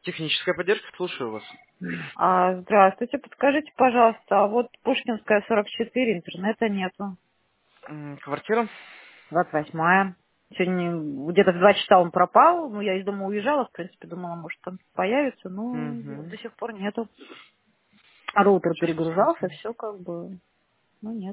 Техническая поддержка, слушаю вас. Здравствуйте, подскажите, пожалуйста, а вот Пушкинская, 44, интернета нету. Квартира? 28-я. Сегодня где-то в 2 часа он пропал, ну, я из дома уезжала, в принципе, думала, может, там появится, но Угу. до сих пор нету. А роутер Сейчас перегружался, посмотрим. все как бы, ну, нет.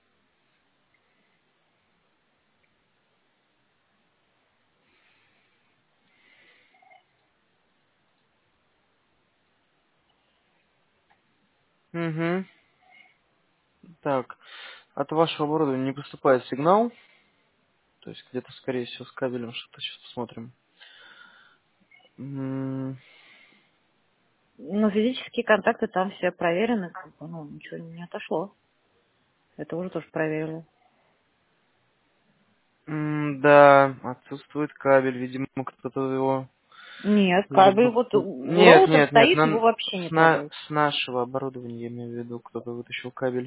Угу. Так, от вашего оборудования не поступает сигнал. То есть где-то, скорее всего, с кабелем что-то. Сейчас посмотрим. Но физические контакты там все проверены, как бы, ну, ничего не отошло. Это уже тоже проверили. Да, отсутствует кабель. Видимо, кто-то его Нет, кабель, либо... вот Нет, роутер нет, нет. стоит, его вообще не трогают. С нашего оборудования, я имею в виду, кто-то вытащил кабель.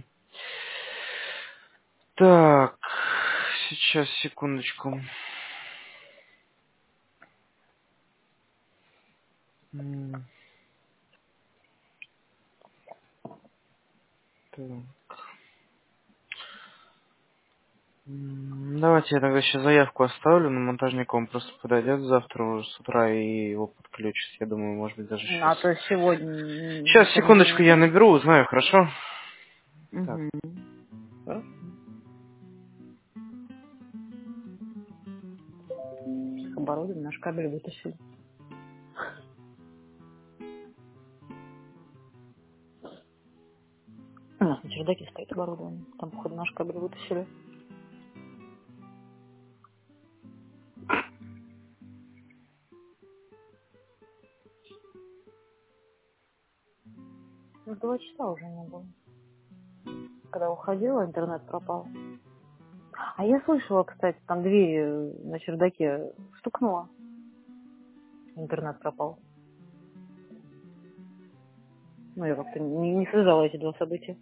Так, сейчас, секундочку. М, так. Давайте я тогда сейчас заявку оставлю на монтажника, он просто подойдет завтра уже с утра и его подключит. Я думаю, может быть, даже сейчас. А то сегодня Сейчас, никому не секундочку, я нужны? наберу, узнаю, хорошо? Так. Угу. Хорошо. Оборудование, наш кабель вытащили. У нас на чердаке стоит оборудование. Там, походу, наш кабель вытащили. Ну, 2 часа уже не было. Когда уходила, интернет пропал. А я слышала, кстати, там дверь на чердаке стукнула. Интернет пропал. Ну, я как-то не связала эти два события.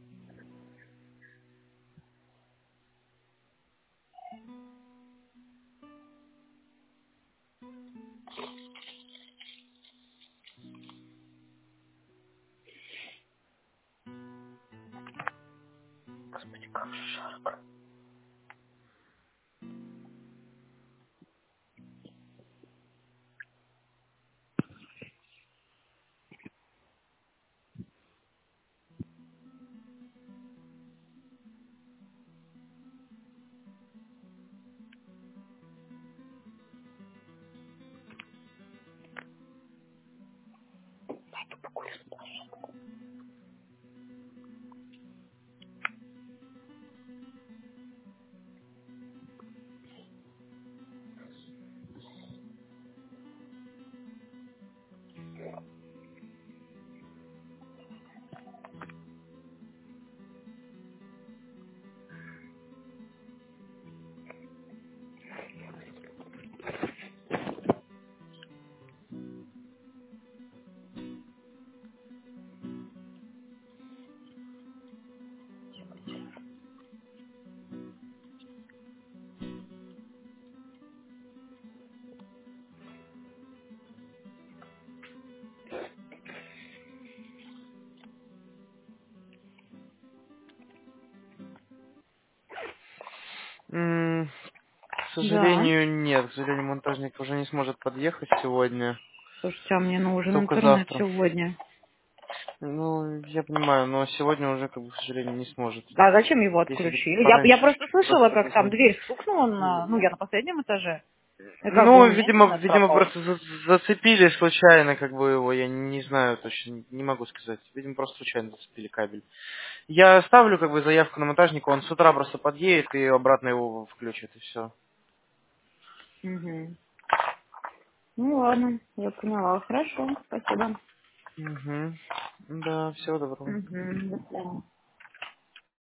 Господи, как же жарко. Пойду покурю. К Да. сожалению, нет. К сожалению, монтажник уже не сможет подъехать сегодня. Слушайте, а мне нужен Только интернет завтра. сегодня. Ну, я понимаю, но сегодня уже, как бы, к сожалению, не сможет. А зачем его Если бы отключили? Я пораньше просто чуть-чуть слышала, просто как там позвонить. дверь стукнула на... Ну, я на последнем этаже. И как бы у Ну, меня интернет видимо, пропал. просто зацепили случайно, как бы его, я не знаю точно, не могу сказать. Видимо, просто случайно зацепили кабель. Я ставлю, как бы, заявку на монтажника, он с утра просто подъедет и обратно его включит, и все. Угу. Ну ладно, я поняла. Хорошо, спасибо. Угу. Да, всего доброго. Угу, до свидания.